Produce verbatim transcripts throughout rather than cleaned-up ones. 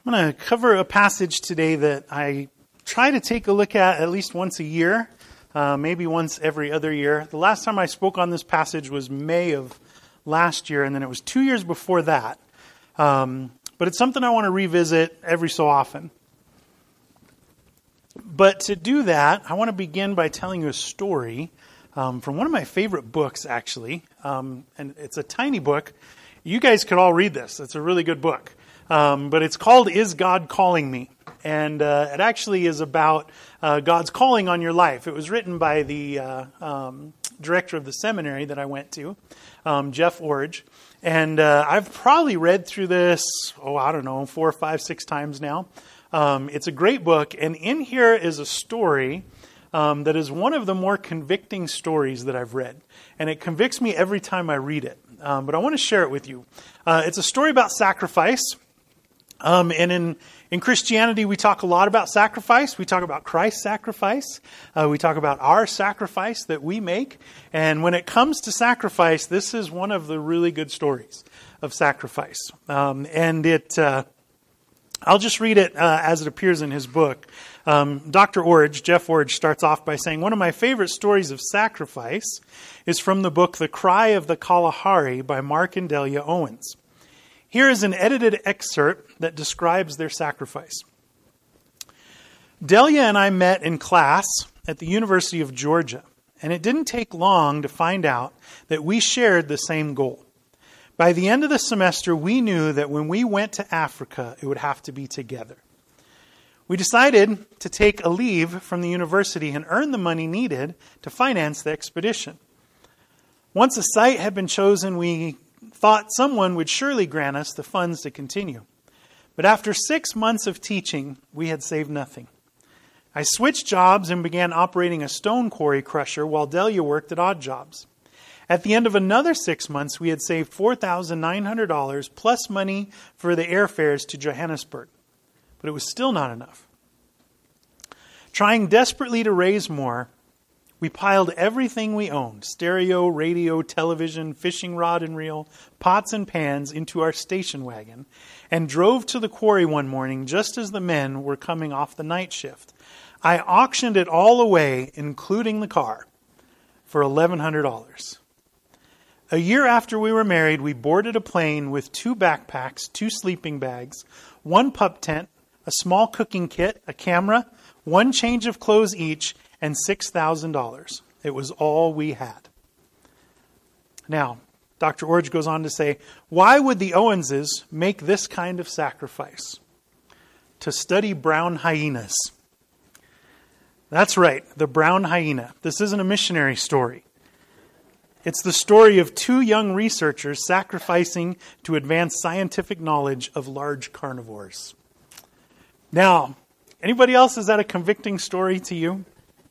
I'm going to cover a passage today that I try to take a look at at least once a year, uh, maybe once every other year. The last time I spoke on this passage was May of last year, and then it was two years before that. Um, but it's something I want to revisit every so often. But to do that, I want to begin by telling you a story um, from one of my favorite books, actually. Um, and it's a tiny book. You guys could all read this. It's a really good book. Um, but it's called Is God Calling Me? And uh, it actually is about uh, God's calling on your life. It was written by the uh, um, director of the seminary that I went to, um, Jeff Orridge. And uh, I've probably read through this, oh, I don't know, four, five, six times now. Um, it's a great book. And in here is a story um, that is one of the more convicting stories that I've read. And it convicts me every time I read it. Um, but I want to share it with you. Uh, it's a story about sacrifice. Um, and in, in Christianity, we talk a lot about sacrifice. We talk about Christ's sacrifice. Uh, we talk about our sacrifice that we make. And when it comes to sacrifice, this is one of the really good stories of sacrifice. Um, and it, uh, I'll just read it uh, as it appears in his book. Um, Doctor Orridge, Jeff Orridge, starts off by saying, one of my favorite stories of sacrifice is from the book The Cry of the Kalahari by Mark and Delia Owens. Here is an edited excerpt that describes their sacrifice. Delia and I met in class at the University of Georgia, and it didn't take long to find out that we shared the same goal. By the end of the semester, we knew that when we went to Africa, it would have to be together. We decided to take a leave from the university and earn the money needed to finance the expedition. Once a site had been chosen, we thought someone would surely grant us the funds to continue. But after six months of teaching, we had saved nothing. I switched jobs and began operating a stone quarry crusher while Delia worked at odd jobs. At the end of another six months, we had saved four thousand nine hundred dollars plus money for the airfares to Johannesburg. But it was still not enough. Trying desperately to raise more, we piled everything we owned, stereo, radio, television, fishing rod and reel, pots and pans, into our station wagon and drove to the quarry one morning just as the men were coming off the night shift. I auctioned it all away, including the car, for eleven hundred dollars. A year after we were married, we boarded a plane with two backpacks, two sleeping bags, one pup tent, a small cooking kit, a camera, one change of clothes each, and six thousand dollars. It was all we had. Now, Doctor Orridge goes on to say, why would the Owenses make this kind of sacrifice? To study brown hyenas. That's right, the brown hyena. This isn't a missionary story. It's the story of two young researchers sacrificing to advance scientific knowledge of large carnivores. Now, anybody else, is that a convicting story to you?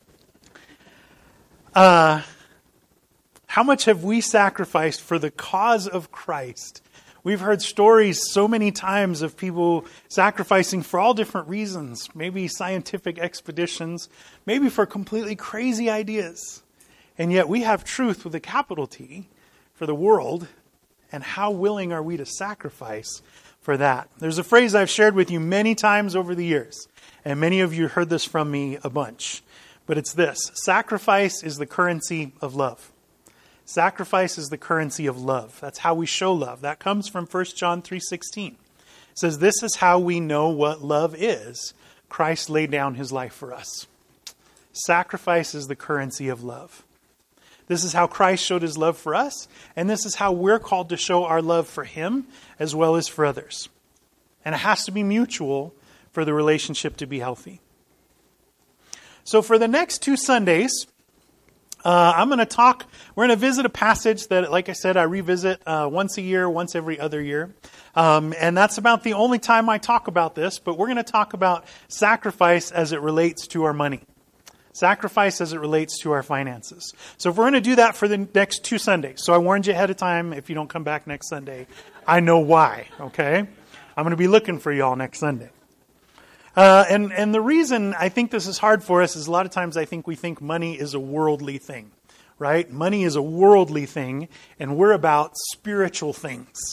Uh, how much have we sacrificed for the cause of Christ? We've heard stories so many times of people sacrificing for all different reasons. Maybe scientific expeditions, maybe for completely crazy ideas. And yet we have truth with a capital T for the world. And how willing are we to sacrifice for that? There's a phrase I've shared with you many times over the years. And many of you heard this from me a bunch. But it's this: sacrifice is the currency of love. Sacrifice is the currency of love. That's how we show love. That comes from First John three sixteen. It says, this is how we know what love is. Christ laid down his life for us. Sacrifice is the currency of love. This is how Christ showed his love for us, and this is how we're called to show our love for him as well as for others. And it has to be mutual for the relationship to be healthy. So for the next two Sundays, uh, I'm going to talk, we're going to visit a passage that, like I said, I revisit uh, once a year, once every other year. Um, and that's about the only time I talk about this, but we're going to talk about sacrifice as it relates to our money. Sacrifice as it relates to our finances. So if we're going to do that for the next two Sundays, so I warned you ahead of time, if you don't come back next Sunday, I know why, okay? I'm going to be looking for y'all next Sunday. Uh, and, and the reason I think this is hard for us is a lot of times I think we think money is a worldly thing, right? Money is a worldly thing, and we're about spiritual things.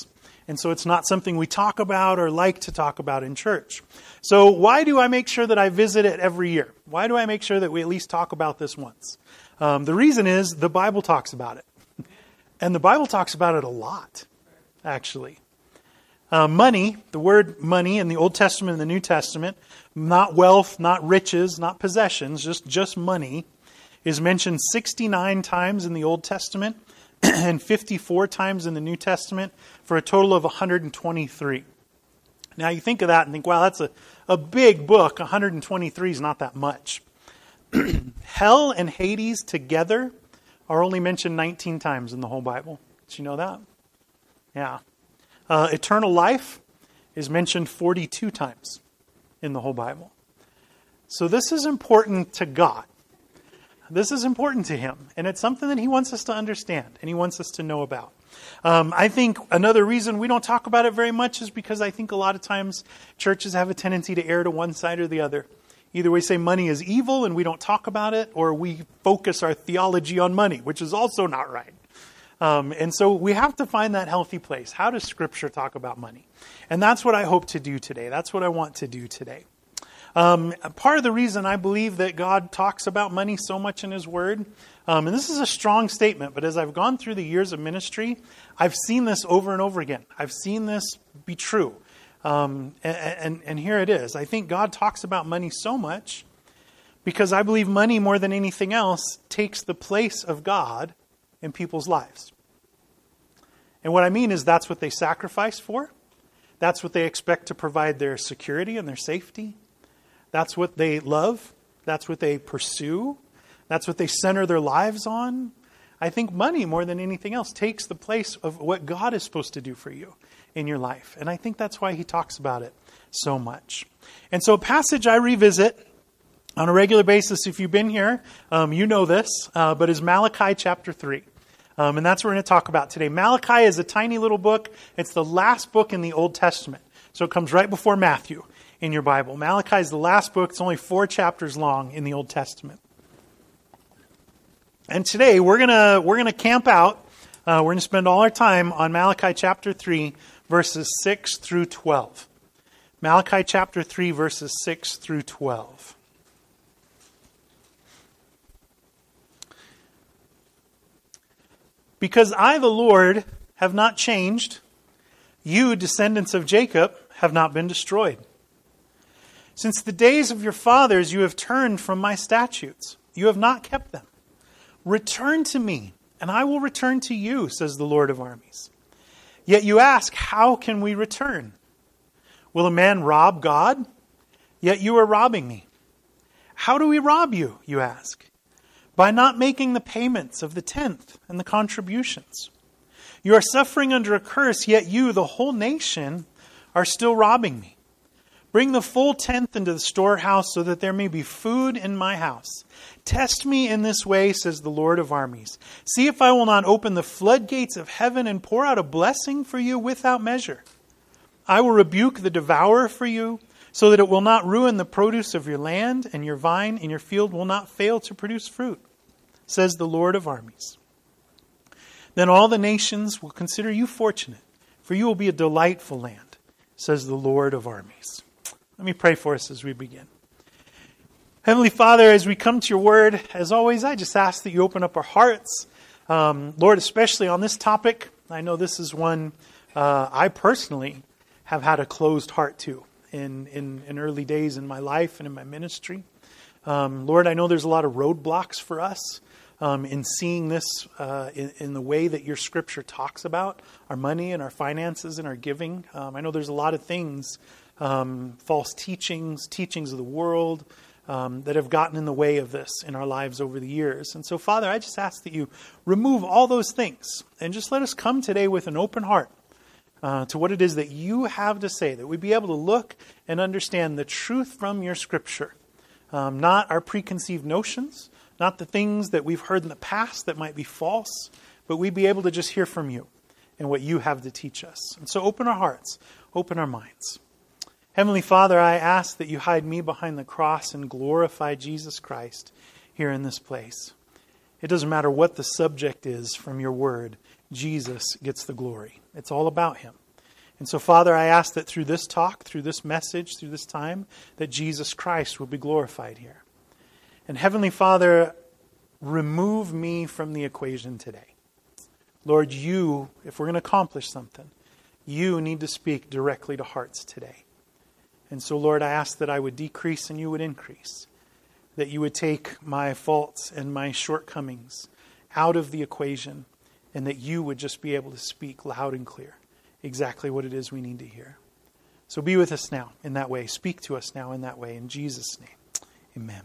And so it's not something we talk about or like to talk about in church. So why do I make sure that I visit it every year? Why do I make sure that we at least talk about this once? Um, the reason is the Bible talks about it. And the Bible talks about it a lot, actually. Uh, money, the word money in the Old Testament and the New Testament, not wealth, not riches, not possessions, just, just money, is mentioned sixty-nine times in the Old Testament and fifty-four times in the New Testament for a total of one hundred twenty-three. Now you think of that and think, wow, that's a, a big book. one hundred twenty-three is not that much. Hell and Hades together are only mentioned nineteen times in the whole Bible. Did you know that? Yeah. Uh, eternal life is mentioned forty-two times in the whole Bible. So this is important to God. This is important to Him. And it's something that He wants us to understand and He wants us to know about. Um, I think another reason we don't talk about it very much is because I think a lot of times churches have a tendency to err to one side or the other. Either we say money is evil and we don't talk about it, or we focus our theology on money, which is also not right. Um, and so we have to find that healthy place. How does Scripture talk about money? And that's what I hope to do today. That's what I want to do today. Um, part of the reason I believe that God talks about money so much in His Word, um, and this is a strong statement, but as I've gone through the years of ministry, I've seen this over and over again. I've seen this be true. Um, and, and, and here it is. I think God talks about money so much because I believe money more than anything else takes the place of God in people's lives. And what I mean is that's what they sacrifice for. That's what they expect to provide their security and their safety. That's what they love. That's what they pursue. That's what they center their lives on. I think money, more than anything else, takes the place of what God is supposed to do for you in your life. And I think that's why He talks about it so much. And so a passage I revisit on a regular basis, if you've been here, um, you know this, uh, but is Malachi chapter three. Um, and that's what we're going to talk about today. Malachi is a tiny little book. It's the last book in the Old Testament. So it comes right before Matthew in your Bible. Malachi is the last book. It's only four chapters long in the Old Testament. And today we're gonna we're gonna camp out. Uh, we're gonna spend all our time on Malachi chapter three, verses six through twelve. Malachi chapter three, verses six through twelve. Because I, the Lord, have not changed, you, descendants of Jacob, have not been destroyed. Since the days of your fathers you have turned from my statutes. You have not kept them. Return to me, and I will return to you, says the Lord of armies. Yet you ask, how can we return? Will a man rob God? Yet you are robbing me. How do we rob you, you ask? By not making the payments of the tenth and the contributions. You are suffering under a curse, yet you, the whole nation, are still robbing me. Bring the full tenth into the storehouse so that there may be food in my house. Test me in this way, says the Lord of armies. See if I will not open the floodgates of heaven and pour out a blessing for you without measure. I will rebuke the devourer for you, so that it will not ruin the produce of your land, and your vine and your field will not fail to produce fruit, says the Lord of armies. Then all the nations will consider you fortunate, for you will be a delightful land, says the Lord of armies. Let me pray for us as we begin. Heavenly Father, as we come to your word, as always, I just ask that you open up our hearts. Um, Lord, especially on this topic, I know this is one uh, I personally have had a closed heart to in, in, in early days in my life and in my ministry. Um, Lord, I know there's a lot of roadblocks for us um, in seeing this uh, in, in the way that your scripture talks about our money and our finances and our giving. Um, I know there's a lot of things, um, false teachings, teachings of the world, um, that have gotten in the way of this in our lives over the years. And so, Father, I just ask that you remove all those things and just let us come today with an open heart uh, to what it is that you have to say, that we be able to look and understand the truth from your scripture. Um, not our preconceived notions, not the things that we've heard in the past that might be false, but we'd be able to just hear from you and what you have to teach us. And so open our hearts, open our minds. Heavenly Father, I ask that you hide me behind the cross and glorify Jesus Christ here in this place. It doesn't matter what the subject is from your word, Jesus gets the glory. It's all about him. And so, Father, I ask that through this talk, through this message, through this time, that Jesus Christ will be glorified here. And Heavenly Father, remove me from the equation today. Lord, you, if we're going to accomplish something, you need to speak directly to hearts today. And so, Lord, I ask that I would decrease and you would increase. That you would take my faults and my shortcomings out of the equation, and that you would just be able to speak loud and clear exactly what it is we need to hear. So be with us now in that way. Speak to us now in that way. In Jesus' name, amen.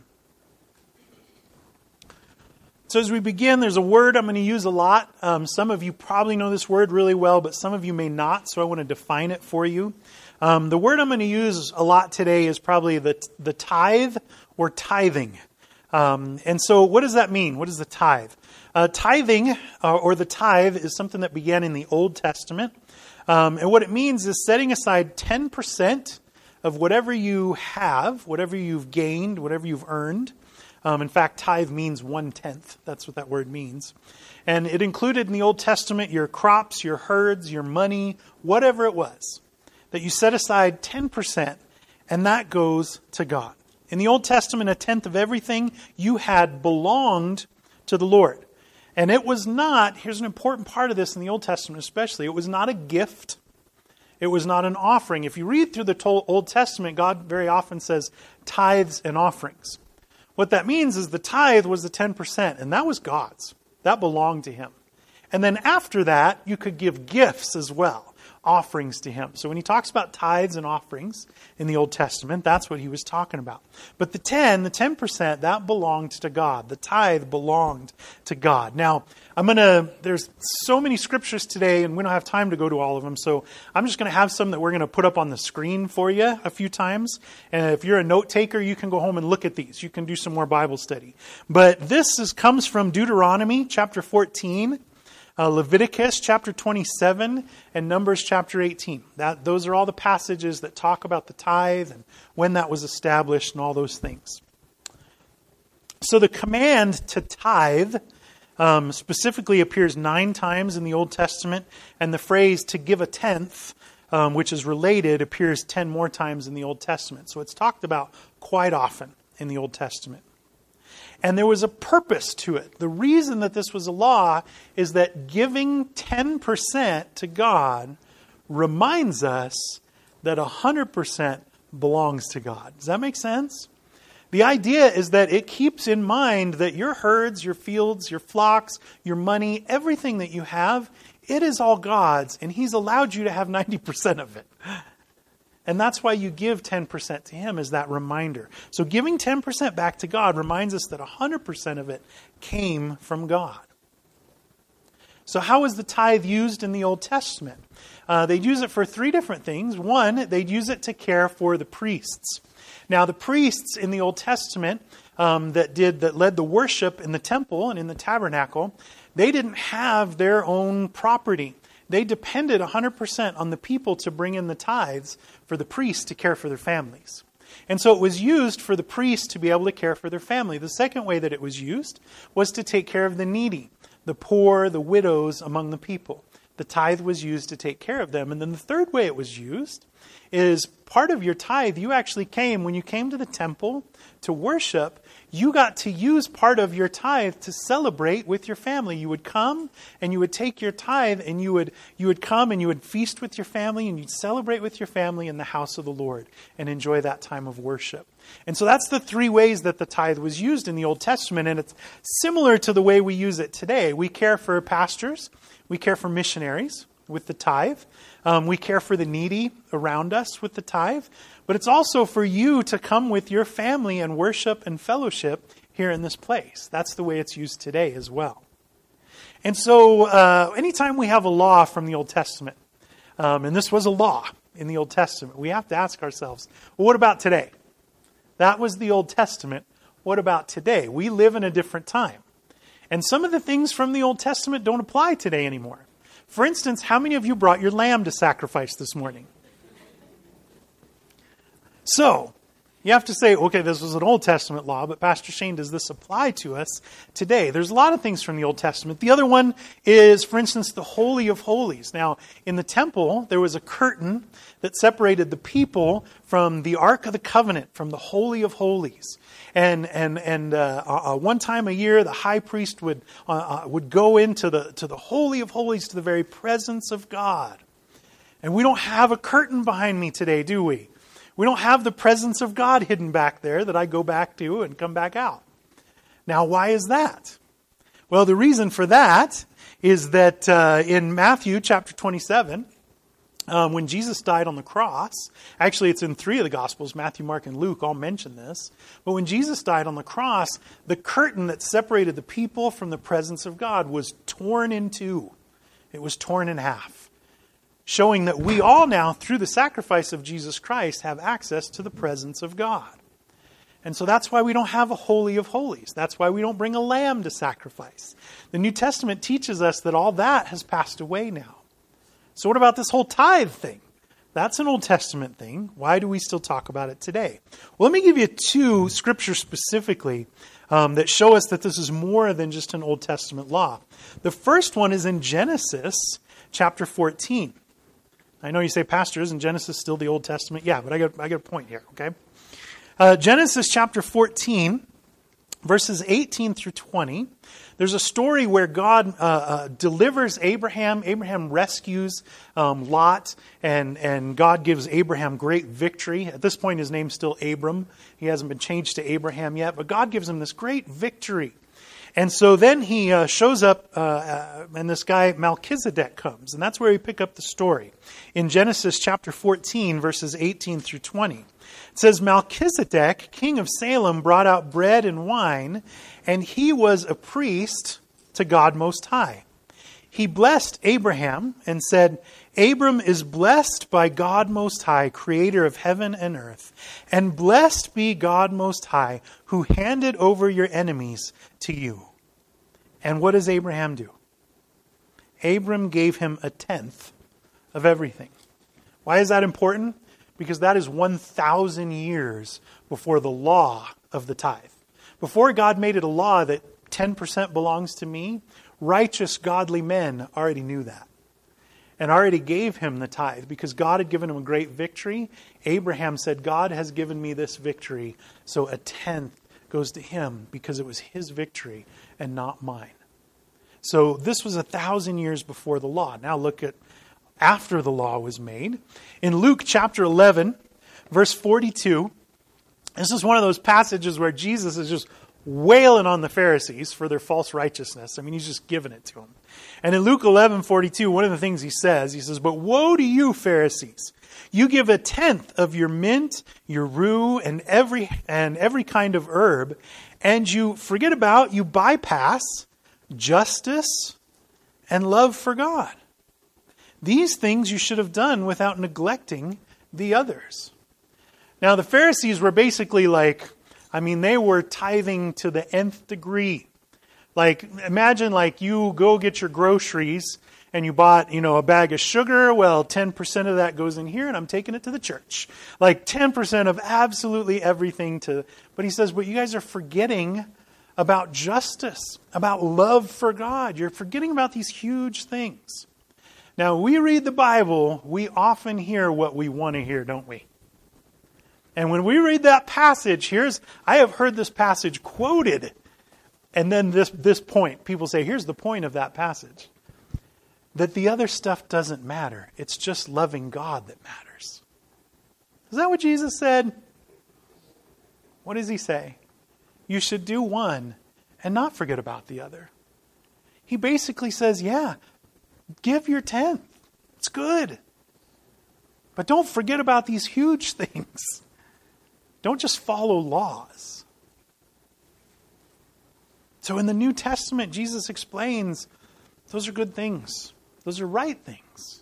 So as we begin, there's a word I'm going to use a lot. Um, some of you probably know this word really well, but some of you may not, so I want to define it for you. Um, the word I'm going to use a lot today is probably the, the tithe or tithing. Um, and so what does that mean? What is the tithe? Uh, tithing uh, or the tithe is something that began in the Old Testament. Um, and what it means is setting aside ten percent of whatever you have, whatever you've gained, whatever you've earned. Um, in fact, tithe means one-tenth. That's what that word means. And it included in the Old Testament your crops, your herds, your money, whatever it was. That you set aside ten percent, and that goes to God. In the Old Testament, a tenth of everything you had belonged to the Lord. And it was not, here's an important part of this in the Old Testament especially, it was not a gift. It was not an offering. If you read through the Old Testament, God very often says tithes and offerings. What that means is the tithe was the ten percent, and that was God's. That belonged to Him. And then after that, you could give gifts as well, offerings to Him. So when He talks about tithes and offerings in the Old Testament, that's what He was talking about. But the ten, the ten percent, that belonged to God. The tithe belonged to God. Now, I'm going to, there's so many scriptures today, and we don't have time to go to all of them, so I'm just going to have some that we're going to put up on the screen for you a few times. And if you're a note taker, you can go home and look at these. You can do some more Bible study. But this is, comes from Deuteronomy chapter fourteen, uh, Leviticus chapter twenty-seven, and Numbers chapter eighteen. That, those are all the passages that talk about the tithe and when that was established and all those things. So the command to tithe Um, specifically appears nine times in the Old Testament, and the phrase to give a tenth, um, which is related, appears ten more times in the Old Testament. So it's talked about quite often in the Old Testament. And there was a purpose to it. The reason that this was a law is that giving ten percent to God reminds us that one hundred percent belongs to God. Does that make sense? The idea is that it keeps in mind that your herds, your fields, your flocks, your money, everything that you have, it is all God's, and He's allowed you to have ninety percent of it. And that's why you give ten percent to Him, as that reminder. So giving ten percent back to God reminds us that one hundred percent of it came from God. So how was the tithe used in the Old Testament? Uh, they'd use it for three different things. One, they'd use it to care for the priests. Now, the priests in the Old Testament um, that did that led the worship in the temple and in the tabernacle, they didn't have their own property. They depended one hundred percent on the people to bring in the tithes for the priests to care for their families. And so it was used for the priests to be able to care for their family. The second way that it was used was to take care of the needy, the poor, the widows among the people. The tithe was used to take care of them. And then the third way it was used is part of your tithe, you actually came, when you came to the temple to worship, you got to use part of your tithe to celebrate with your family. You would come and you would take your tithe and you would you would come and you would feast with your family and you'd celebrate with your family in the house of the Lord and enjoy that time of worship. And so that's the three ways that the tithe was used in the Old Testament, and it's similar to the way we use it today. We care for pastors, we care for missionaries with the tithe. Um, we care for the needy around us with the tithe. But it's also for you to come with your family and worship and fellowship here in this place. That's the way it's used today as well. And so uh, anytime we have a law from the Old Testament, um, and this was a law in the Old Testament, we have to ask ourselves, well, what about today? That was the Old Testament. What about today? We live in a different time. And some of the things from the Old Testament don't apply today anymore. For instance, how many of you brought your lamb to sacrifice this morning? So, You have to say, okay, this was an Old Testament law, but Pastor Shane, does this apply to us today? There's a lot of things from the Old Testament. The other one is, for instance, the Holy of Holies. Now, in the temple, there was a curtain that separated the people from the Ark of the Covenant, from the Holy of Holies. And and and uh, uh, one time a year, the high priest would uh, uh, would go into the to the Holy of Holies, to the very presence of God. And we don't have a curtain behind me today, do we? We don't have the presence of God hidden back there that I go back to and come back out. Now, why is that? Well, the reason for that is that uh, in Matthew chapter twenty-seven, um, when Jesus died on the cross, actually it's in three of the Gospels, Matthew, Mark, and Luke all mention this, but when Jesus died on the cross, the curtain that separated the people from the presence of God was torn in two. It was torn in half. Showing that we all now, through the sacrifice of Jesus Christ, have access to the presence of God. And so that's why we don't have a Holy of Holies. That's why we don't bring a lamb to sacrifice. The New Testament teaches us that all that has passed away now. So what about this whole tithe thing? That's an Old Testament thing. Why do we still talk about it today? Well, let me give you two scriptures specifically um, that show us that this is more than just an Old Testament law. The first one is in Genesis chapter fourteen. I know you say, Pastor, isn't Genesis still the Old Testament? Yeah, but I got I got a point here, okay? Uh, Genesis chapter fourteen, verses eighteen through twenty. There's a story where God uh, uh, delivers Abraham. Abraham rescues um, Lot, and, and God gives Abraham great victory. At this point, his name's still Abram. He hasn't been changed to Abraham yet, but God gives him this great victory. And so then he uh, shows up, uh, uh, and this guy Melchizedek comes. And that's where we pick up the story. In Genesis chapter fourteen, verses eighteen through twenty. It says, Melchizedek, king of Salem, brought out bread and wine, and he was a priest to God Most High. He blessed Abraham and said, Abram is blessed by God Most High, creator of heaven and earth. And blessed be God Most High, who handed over your enemies to you. And what does Abraham do? Abram gave him a tenth of everything. Why is that important? Because that is one thousand years before the law of the tithe. Before God made it a law that ten percent belongs to me, righteous, godly men already knew that. And already gave him the tithe because God had given him a great victory. Abraham said, God has given me this victory, so a tenth goes to him because it was his victory and not mine. So this was a thousand years before the law. Now look at after the law was made. In Luke chapter eleven, verse forty-two, this is one of those passages where Jesus is just wailing on the Pharisees for their false righteousness. I mean, he's just giving it to them. And in Luke eleven forty-two, one of the things he says, he says, But woe to you, Pharisees! You give a tenth of your mint, your rue, and every and every kind of herb, and you forget about, you bypass justice and love for God. These things you should have done without neglecting the others. Now, the Pharisees were basically like, I mean, they were tithing to the nth degree. Like, imagine like you go get your groceries and you bought, you know, a bag of sugar. Well, ten percent of that goes in here and I'm taking it to the church. Like ten percent of absolutely everything to, but he says, but you guys are forgetting about justice, about love for God. You're forgetting about these huge things. Now, we read the Bible, we often hear what we want to hear, don't we? And when we read that passage, here's, I have heard this passage quoted, and then this, this point, people say, here's the point of that passage. That the other stuff doesn't matter. It's just loving God that matters. Is that what Jesus said? What does he say? You should do one and not forget about the other. He basically says, yeah, give your tenth. It's good. But don't forget about these huge things. Don't just follow laws. So in the New Testament, Jesus explains those are good things. Those are right things.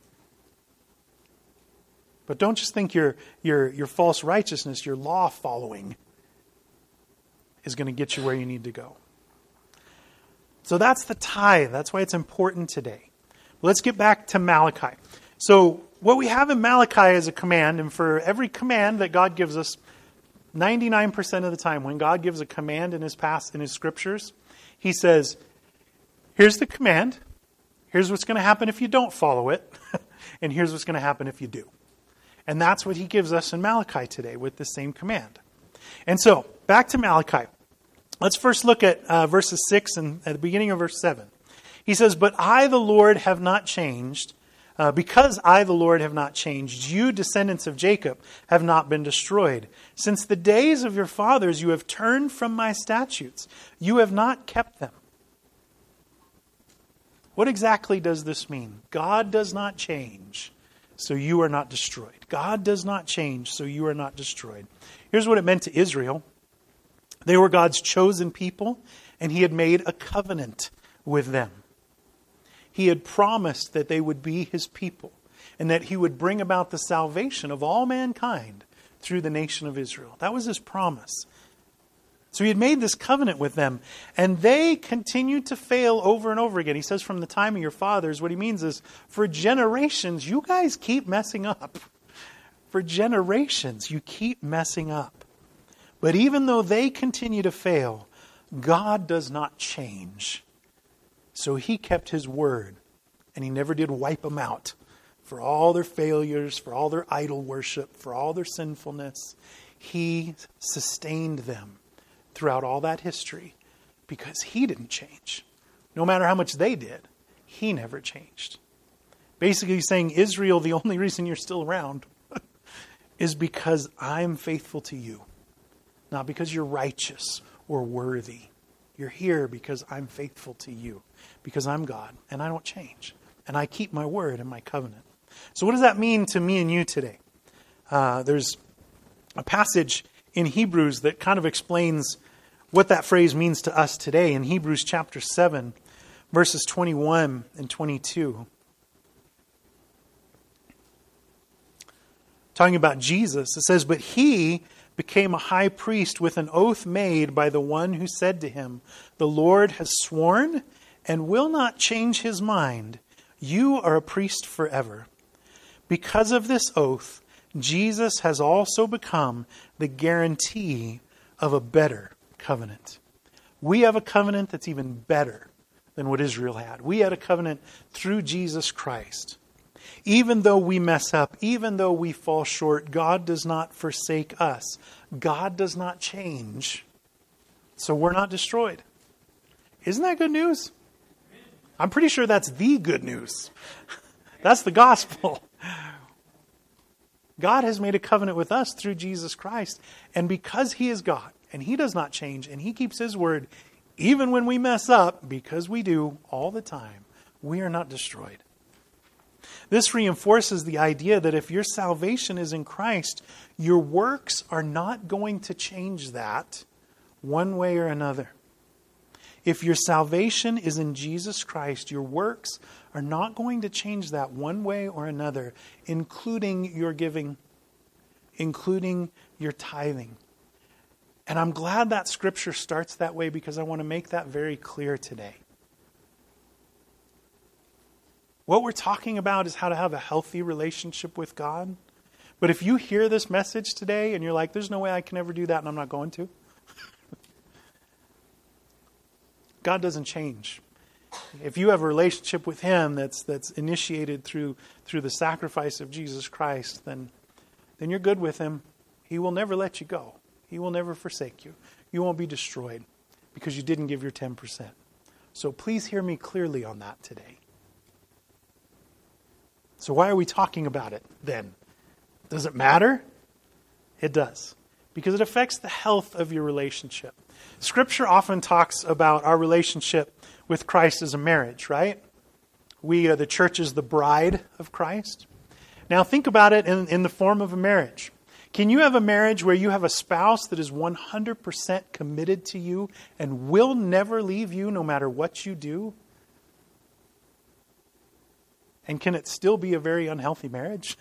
But don't just think your, your, your false righteousness, your law following, is going to get you where you need to go. So that's the tithe. That's why it's important today. Let's get back to Malachi. So what we have in Malachi is a command, and for every command that God gives us, ninety-nine percent of the time when God gives a command in his past, in his scriptures, he says, here's the command. Here's what's going to happen if you don't follow it. And here's what's going to happen if you do. And that's what he gives us in Malachi today with the same command. And so, back to Malachi. Let's first look at uh, verses six and at the beginning of verse seven. He says, but I, the Lord, have not changed. Uh, because I, the Lord, have not changed, you, descendants of Jacob, have not been destroyed. Since the days of your fathers, you have turned from my statutes. You have not kept them. What exactly does this mean? God does not change, so you are not destroyed. God does not change, so you are not destroyed. Here's what it meant to Israel. They were God's chosen people, and he had made a covenant with them. He had promised that they would be his people and that he would bring about the salvation of all mankind through the nation of Israel. That was his promise. So he had made this covenant with them, and they continued to fail over and over again. He says from the time of your fathers, what he means is for generations, you guys keep messing up. For generations, you keep messing up. But even though they continue to fail, God does not change. So he kept his word, and he never did wipe them out for all their failures, for all their idol worship, for all their sinfulness. He sustained them throughout all that history because he didn't change. No matter how much they did, he never changed. Basically he's saying, Israel, the only reason you're still around is because I'm faithful to you, not because you're righteous or worthy. You're here because I'm faithful to you, because I'm God and I don't change. And I keep my word and my covenant. So what does that mean to me and you today? Uh, there's a passage in Hebrews that kind of explains what that phrase means to us today. In Hebrews chapter seven, verses twenty-one and twenty-two. Talking about Jesus, it says, but he became a high priest with an oath made by the one who said to him, the Lord has sworn and will not change his mind. You are a priest forever. Because of this oath, Jesus has also become the guarantee of a better covenant. We have a covenant that's even better than what Israel had. We had a covenant through Jesus Christ. Even though we mess up, even though we fall short, God does not forsake us. God does not change. So we're not destroyed. Isn't that good news? I'm pretty sure that's the good news. That's the gospel. God has made a covenant with us through Jesus Christ. And because he is God, and he does not change, and he keeps his word, even when we mess up, because we do all the time, we are not destroyed. This reinforces the idea that if your salvation is in Christ, your works are not going to change that one way or another. If your salvation is in Jesus Christ, your works are not going to change that one way or another, including your giving, including your tithing. And I'm glad that scripture starts that way because I want to make that very clear today. What we're talking about is how to have a healthy relationship with God. But if you hear this message today and you're like, there's no way I can ever do that and I'm not going to. God doesn't change. If you have a relationship with him that's that's initiated through through the sacrifice of Jesus Christ, then, then you're good with him. He will never let you go. He will never forsake you. You won't be destroyed because you didn't give your ten percent. So please hear me clearly on that today. So why are we talking about it then? Does it matter? It does. Because it affects the health of your relationship. Scripture often talks about our relationship with Christ as a marriage, right? We, uh, the church is the bride of Christ. Now think about it in, in the form of a marriage. Can you have a marriage where you have a spouse that is one hundred percent committed to you and will never leave you no matter what you do? And can it still be a very unhealthy marriage?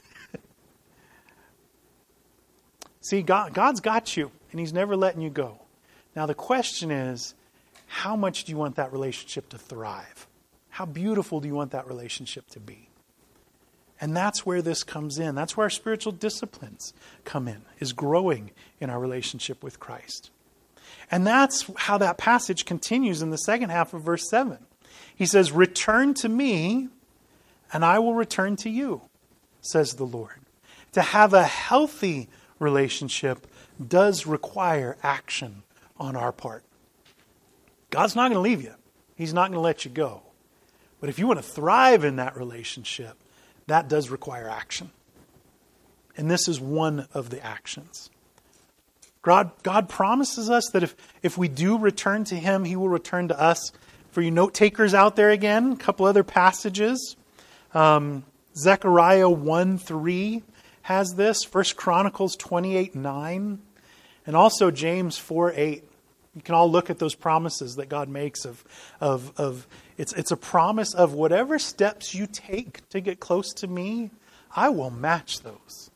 See, God, God's got you, and he's never letting you go. Now the question is, how much do you want that relationship to thrive? How beautiful do you want that relationship to be? And that's where this comes in. That's where our spiritual disciplines come in, is growing in our relationship with Christ. And that's how that passage continues in the second half of verse seven. He says, return to me, and I will return to you, says the Lord. To have a healthy relationship does require action on our part. God's not going to leave you. He's not going to let you go. But if you want to thrive in that relationship, that does require action. And this is one of the actions. God, God promises us that if, if we do return to Him, He will return to us. For you note takers out there again, a couple other passages. Um, Zechariah one three has this. First Chronicles twenty-eight nine. And also James four eight. You can all look at those promises that God makes of, of, of it's, it's a promise of whatever steps you take to get close to me, I will match those.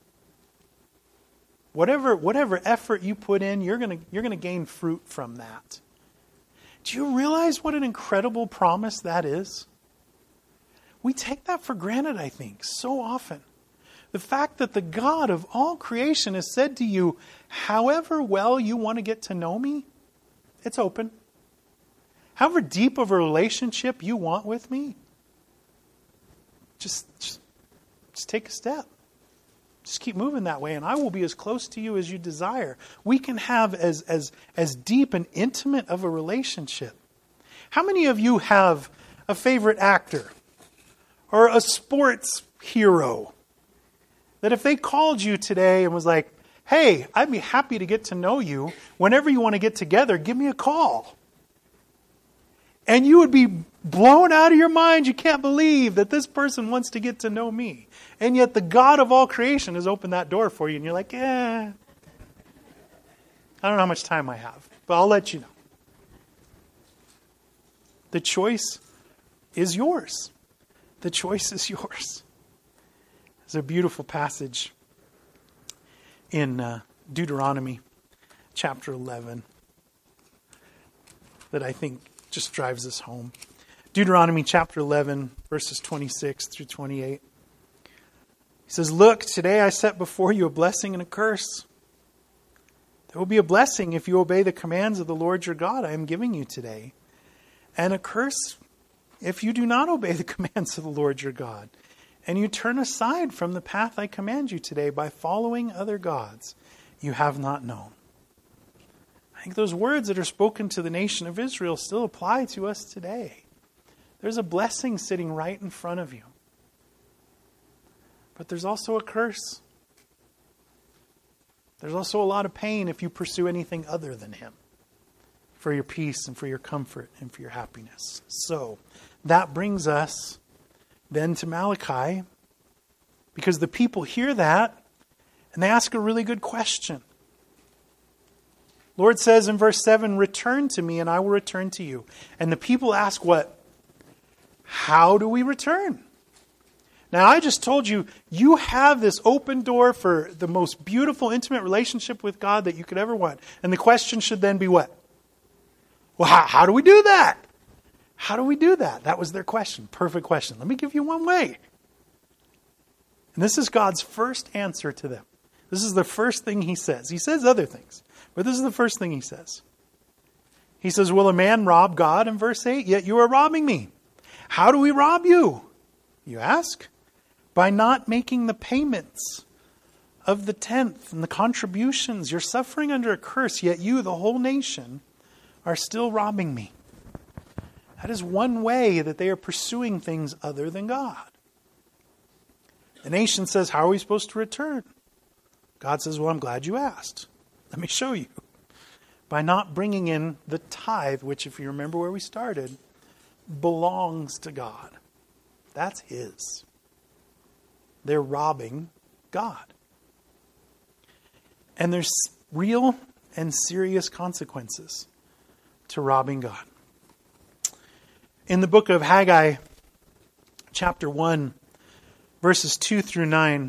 Whatever, whatever effort you put in, you're going to, you're going to gain fruit from that. Do you realize what an incredible promise that is? We take that for granted, I think, so often. The fact that the God of all creation has said to you, however well you want to get to know me, it's open. However deep of a relationship you want with me, just, just, just take a step. Just keep moving that way, and I will be as close to you as you desire. We can have as, as, as deep and intimate of a relationship. How many of you have a favorite actor or a sports hero that if they called you today and was like, hey, I'd be happy to get to know you. Whenever you want to get together, give me a call. And you would be blown out of your mind. You can't believe that this person wants to get to know me. And yet the God of all creation has opened that door for you. And you're like, eh, I don't know how much time I have, but I'll let you know. The choice is yours. The choice is yours. There's a beautiful passage in uh, Deuteronomy chapter eleven that I think just drives us home. Deuteronomy chapter eleven, verses twenty-six through twenty-eight. He says, look, today I set before you a blessing and a curse. There will be a blessing if you obey the commands of the Lord your God I am giving you today, and a curse if you do not obey the commands of the Lord your God, and you turn aside from the path I command you today by following other gods you have not known. I think those words that are spoken to the nation of Israel still apply to us today. There's a blessing sitting right in front of you. But there's also a curse. There's also a lot of pain if you pursue anything other than Him for your peace and for your comfort and for your happiness. So that brings us then to Malachi, because the people hear that and they ask a really good question. Lord says in verse seven, return to me and I will return to you. And the people ask what? How do we return? Now I just told you, you have this open door for the most beautiful, intimate relationship with God that you could ever want. And the question should then be what? Well, how, how do we do that? How do we do that? That was their question. Perfect question. Let me give you one way. And this is God's first answer to them. This is the first thing He says. He says other things, but this is the first thing He says. He says, will a man rob God? In verse eight, yet you are robbing me. How do we rob you? You ask. By not making the payments of the tenth and the contributions. You're suffering under a curse, yet you, the whole nation, are still robbing me. That is one way that they are pursuing things other than God. The nation says, how are we supposed to return? God says, well, I'm glad you asked. Let me show you. By not bringing in the tithe, which, if you remember where we started, belongs to God. That's His. They're robbing God. And there's real and serious consequences to robbing God. In the book of Haggai, chapter one, verses two through nine,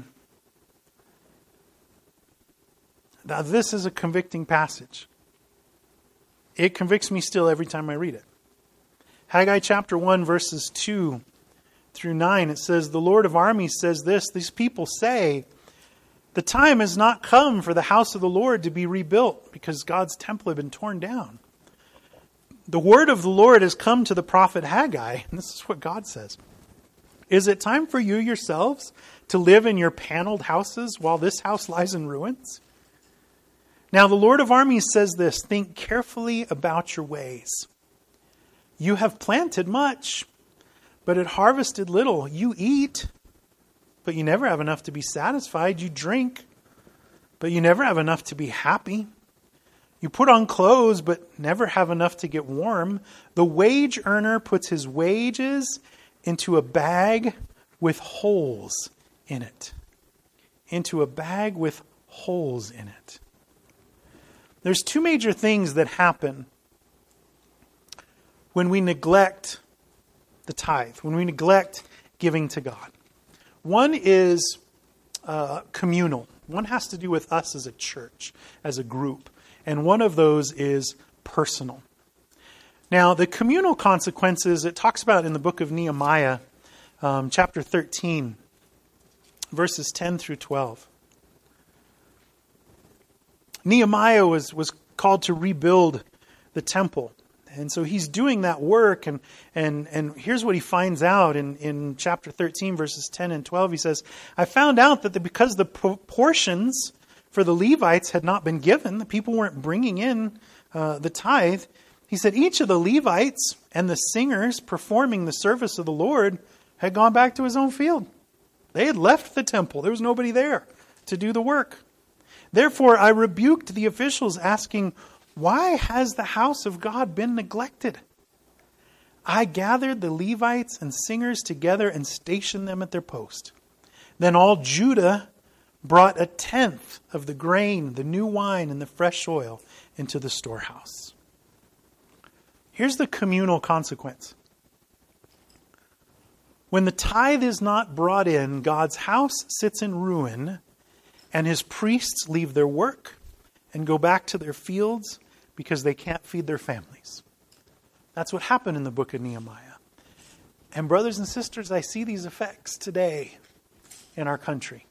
now this is a convicting passage. It convicts me still every time I read it. Haggai chapter one, verses two through nine, it says, the Lord of armies says this, these people say, the time has not come for the house of the Lord to be rebuilt because God's temple had been torn down. The word of the Lord has come to the prophet Haggai, and this is what God says. Is it time for you yourselves to live in your paneled houses while this house lies in ruins? Now the Lord of armies says this, think carefully about your ways. You have planted much, but it harvested little. You eat, but you never have enough to be satisfied. You drink, but you never have enough to be happy. You put on clothes, but never have enough to get warm. The wage earner puts his wages into a bag with holes in it. Into a bag with holes in it. There's two major things that happen when we neglect the tithe, when we neglect giving to God. One is uh, communal. One has to do with us as a church, as a group. And one of those is personal. Now, the communal consequences, it talks about in the book of Nehemiah, um, chapter thirteen, verses ten through twelve. Nehemiah was, was called to rebuild the temple. And so he's doing that work, and and and here's what he finds out in, in chapter thirteen, verses ten and twelve. He says, I found out that the, because the portions for the Levites had not been given, the people weren't bringing in uh, the tithe. He said, each of the Levites and the singers performing the service of the Lord had gone back to his own field. They had left the temple. There was nobody there to do the work. Therefore, I rebuked the officials, asking, why has the house of God been neglected? I gathered the Levites and singers together and stationed them at their post. Then all Judah brought a tenth of the grain, the new wine, and the fresh oil into the storehouse. Here's the communal consequence. When the tithe is not brought in, God's house sits in ruin, and his priests leave their work and go back to their fields because they can't feed their families. That's what happened in the book of Nehemiah. And brothers and sisters, I see these effects today in our country.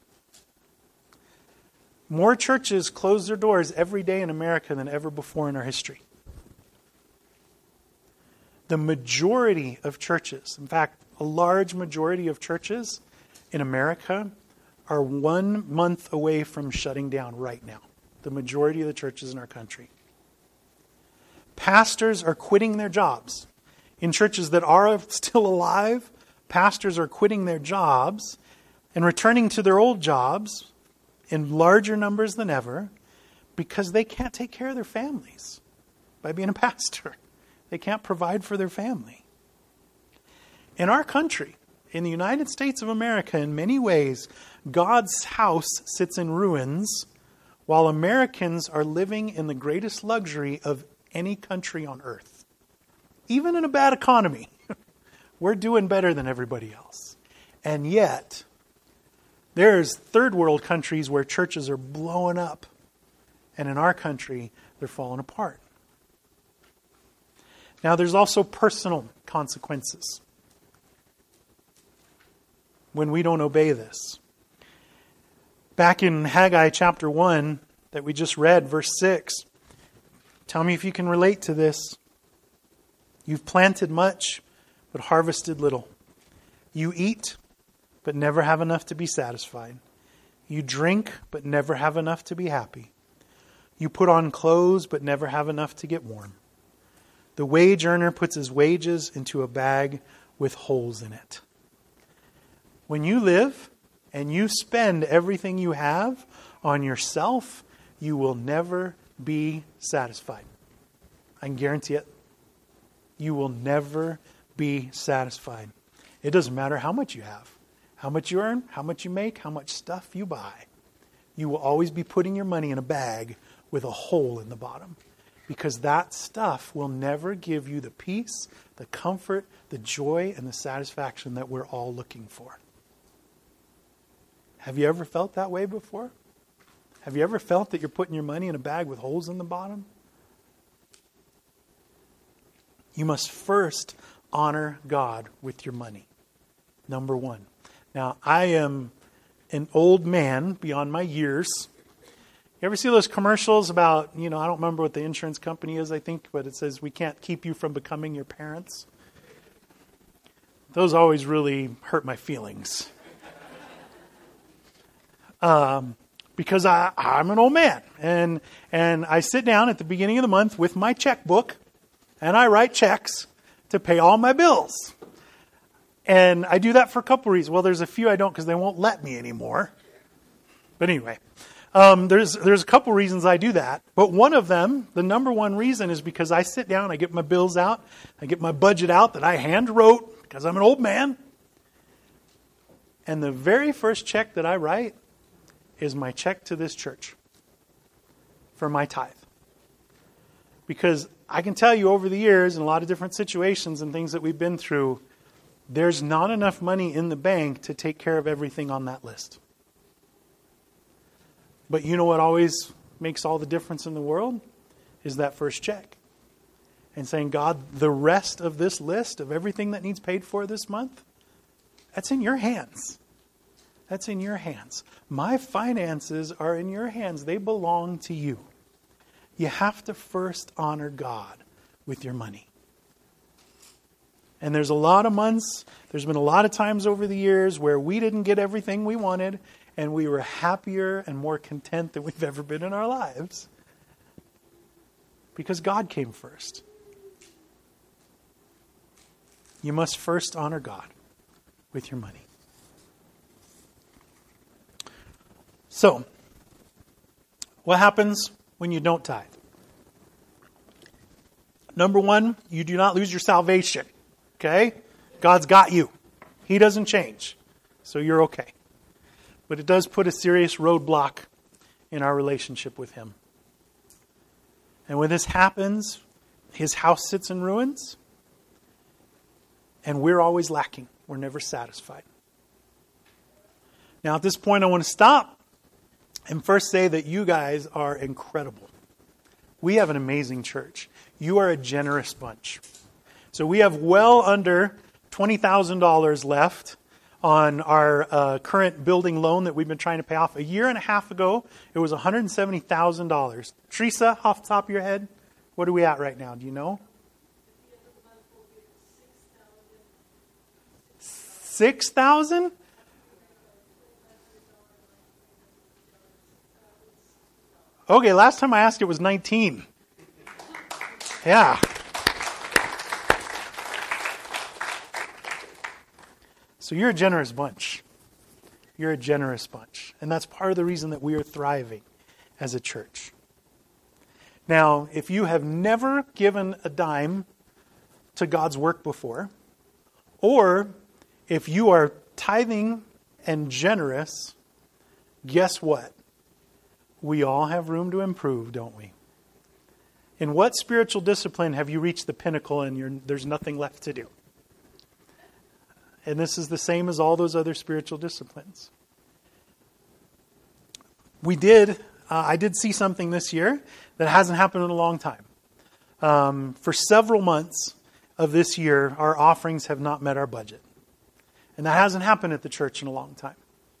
More churches close their doors every day in America than ever before in our history. The majority of churches, in fact, a large majority of churches in America are one month away from shutting down right now. The majority of the churches in our country. Pastors are quitting their jobs. In churches that are still alive, pastors are quitting their jobs and returning to their old jobs in larger numbers than ever because they can't take care of their families by being a pastor. They can't provide for their family. In our country, in the United States of America, in many ways, God's house sits in ruins while Americans are living in the greatest luxury of any country on earth. Even in a bad economy, we're doing better than everybody else. And yet, there's third world countries where churches are blowing up. And in our country, they're falling apart. Now, there's also personal consequences when we don't obey this. Back in Haggai chapter one that we just read, verse six, tell me if you can relate to this. You've planted much, but harvested little. You eat, but never have enough to be satisfied. You drink, but never have enough to be happy. You put on clothes, but never have enough to get warm. The wage earner puts his wages into a bag with holes in it. When you live and you spend everything you have on yourself, you will never be satisfied. I can guarantee it. You will never be satisfied. It doesn't matter how much you have, how much you earn, how much you make, how much stuff you buy. You will always be putting your money in a bag with a hole in the bottom. Because that stuff will never give you the peace, the comfort, the joy, and the satisfaction that we're all looking for. Have you ever felt that way before? Have you ever felt that you're putting your money in a bag with holes in the bottom? You must first honor God with your money. Number one. Now, I am an old man beyond my years. You ever see those commercials about, you know, I don't remember what the insurance company is, I think, but it says, we can't keep you from becoming your parents? Those always really hurt my feelings. Um, because I, I'm an old man. And, and I sit down at the beginning of the month with my checkbook, and I write checks to pay all my bills. And I do that for a couple reasons. Well, there's a few I don't because they won't let me anymore. But anyway, um, there's there's a couple reasons I do that. But one of them, the number one reason, is because I sit down, I get my bills out, I get my budget out that I hand wrote because I'm an old man. And the very first check that I write is my check to this church for my tithe. Because I can tell you over the years, in a lot of different situations and things that we've been through, there's not enough money in the bank to take care of everything on that list. But you know what always makes all the difference in the world? Is that first check. And saying, God, the rest of this list of everything that needs paid for this month, that's in your hands. That's in your hands. My finances are in your hands. They belong to you. You have to first honor God with your money. And there's a lot of months, there's been a lot of times over the years where we didn't get everything we wanted, and we were happier and more content than we've ever been in our lives. Because God came first. You must first honor God with your money. So, what happens when you don't tithe? Number one, you do not lose your salvation. Okay? God's got you. He doesn't change. So you're okay. But it does put a serious roadblock in our relationship with Him. And when this happens, His house sits in ruins. And we're always lacking. We're never satisfied. Now at this point I want to stop and first say that you guys are incredible. We have an amazing church. You are a generous bunch. So we have well under twenty thousand dollars left on our uh, current building loan that we've been trying to pay off. A year and a half ago, it was one hundred seventy thousand dollars. Teresa, off the top of your head, what are we at right now? Do you know? six thousand dollars? Okay, last time I asked it was nineteen. Yeah. So you're a generous bunch. You're a generous bunch. And that's part of the reason that we are thriving as a church. Now, if you have never given a dime to God's work before, or if you are tithing and generous, guess what? We all have room to improve, don't we? In what spiritual discipline have you reached the pinnacle and you're, there's nothing left to do? And this is the same as all those other spiritual disciplines. We did, uh, I did see something this year that hasn't happened in a long time. Um, for several months of this year, our offerings have not met our budget. And that hasn't happened at the church in a long time.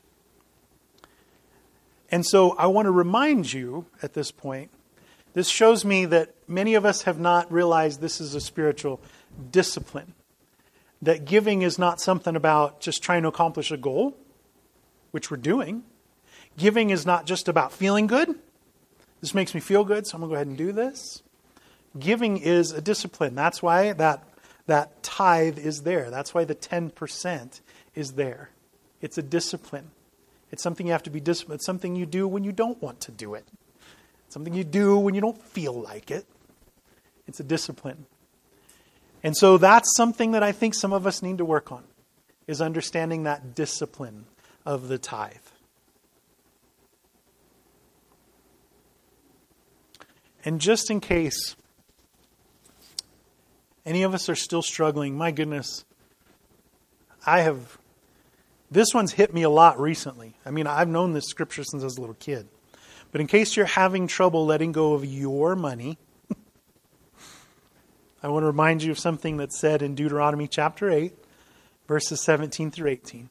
And so I want to remind you at this point, this shows me that many of us have not realized this is a spiritual discipline. That giving is not something about just trying to accomplish a goal, which we're doing. Giving is not just about feeling good. This makes me feel good, so I'm going to go ahead and do this. Giving is a discipline. That's why that, that tithe is there. That's why the ten percent is there. It's a discipline. It's something you have to be disciplined. It's something you do when you don't want to do it. It's something you do when you don't feel like it. It's a discipline. And so that's something that I think some of us need to work on, is understanding that discipline of the tithe. And just in case any of us are still struggling, my goodness, I have, this one's hit me a lot recently. I mean, I've known this scripture since I was a little kid. But in case you're having trouble letting go of your money, I want to remind you of something that's said in Deuteronomy chapter eight, verses seventeen through eighteen.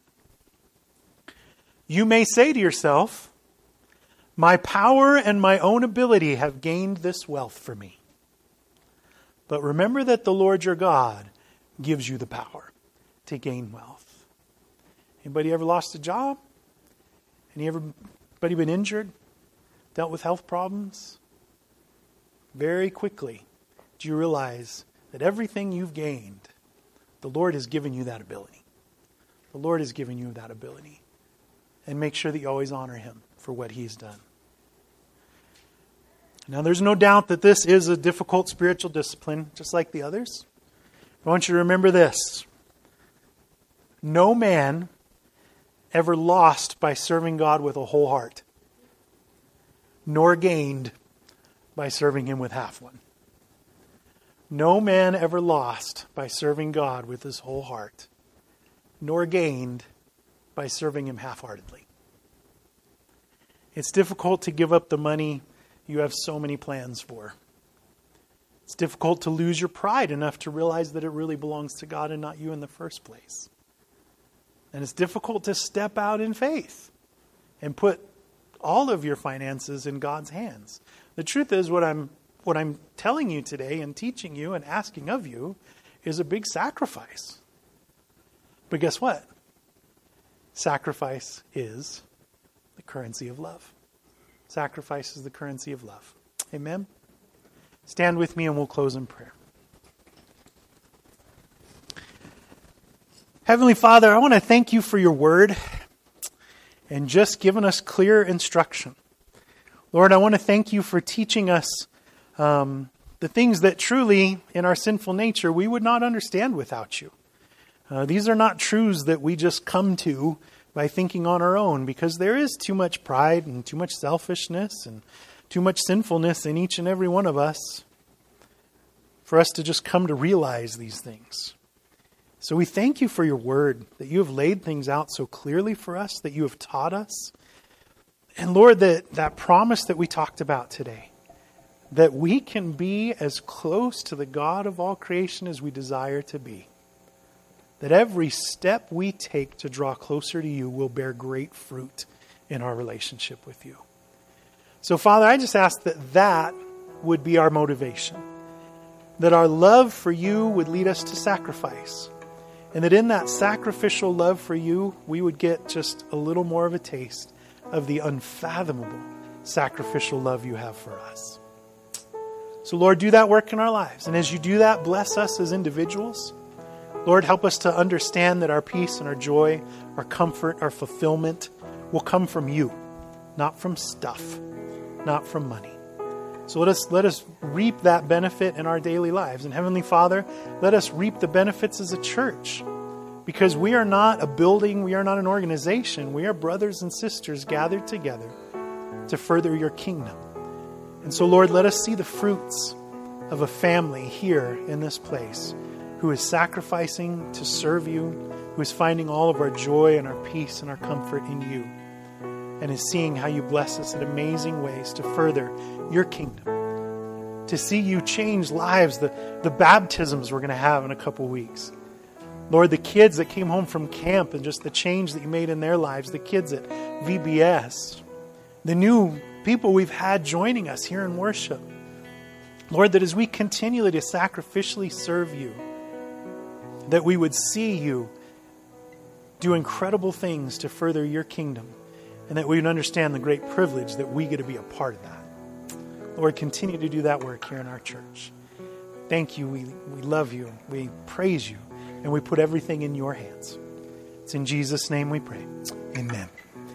You may say to yourself, my power and my own ability have gained this wealth for me. But remember that the Lord your God gives you the power to gain wealth. Anybody ever lost a job? Any everybody been injured? Dealt with health problems? Very quickly, do you realize that everything you've gained, the Lord has given you that ability. The Lord has given you that ability. And make sure that you always honor Him for what He's done. Now, there's no doubt that this is a difficult spiritual discipline, just like the others. I want you to remember this. No man ever lost by serving God with a whole heart, nor gained by serving Him with half one. No man ever lost by serving God with his whole heart, nor gained by serving Him half-heartedly. It's difficult to give up the money you have so many plans for. It's difficult to lose your pride enough to realize that it really belongs to God and not you in the first place. And it's difficult to step out in faith and put all of your finances in God's hands. The truth is, what I'm what I'm telling you today and teaching you and asking of you is a big sacrifice. But guess what? Sacrifice is the currency of love. Sacrifice is the currency of love. Amen? Stand with me and we'll close in prayer. Heavenly Father, I want to thank you for your word and just giving us clear instruction. Lord, I want to thank you for teaching us um, the things that truly, in our sinful nature, we would not understand without you. Uh, these are not truths that we just come to by thinking on our own, because there is too much pride and too much selfishness and too much sinfulness in each and every one of us for us to just come to realize these things. So we thank you for your word, that you have laid things out so clearly for us, that you have taught us. And Lord, that, that promise that we talked about today, that we can be as close to the God of all creation as we desire to be. That every step we take to draw closer to you will bear great fruit in our relationship with you. So Father, I just ask that that would be our motivation. That our love for you would lead us to sacrifice. And that in that sacrificial love for you, we would get just a little more of a taste of the unfathomable sacrificial love you have for us. So Lord, do that work in our lives. And as you do that, bless us as individuals. Lord, help us to understand that our peace and our joy, our comfort, our fulfillment will come from you, not from stuff, not from money. So let us let us reap that benefit in our daily lives. And Heavenly Father, let us reap the benefits as a church, because we are not a building, we are not an organization. We are brothers and sisters gathered together to further your kingdom. And so, Lord, let us see the fruits of a family here in this place who is sacrificing to serve you, who is finding all of our joy and our peace and our comfort in you, and is seeing how you bless us in amazing ways to further your kingdom, to see you change lives, the, the baptisms we're going to have in a couple weeks. Lord, the kids that came home from camp and just the change that you made in their lives, the kids at V B S, the new people we've had joining us here in worship. Lord, that as we continually to sacrificially serve you, that we would see you do incredible things to further your kingdom, and that we would understand the great privilege that we get to be a part of that. Lord, continue to do that work here in our church. Thank you. We, we love you. We praise you. And we put everything in your hands. It's in Jesus' name we pray. Amen.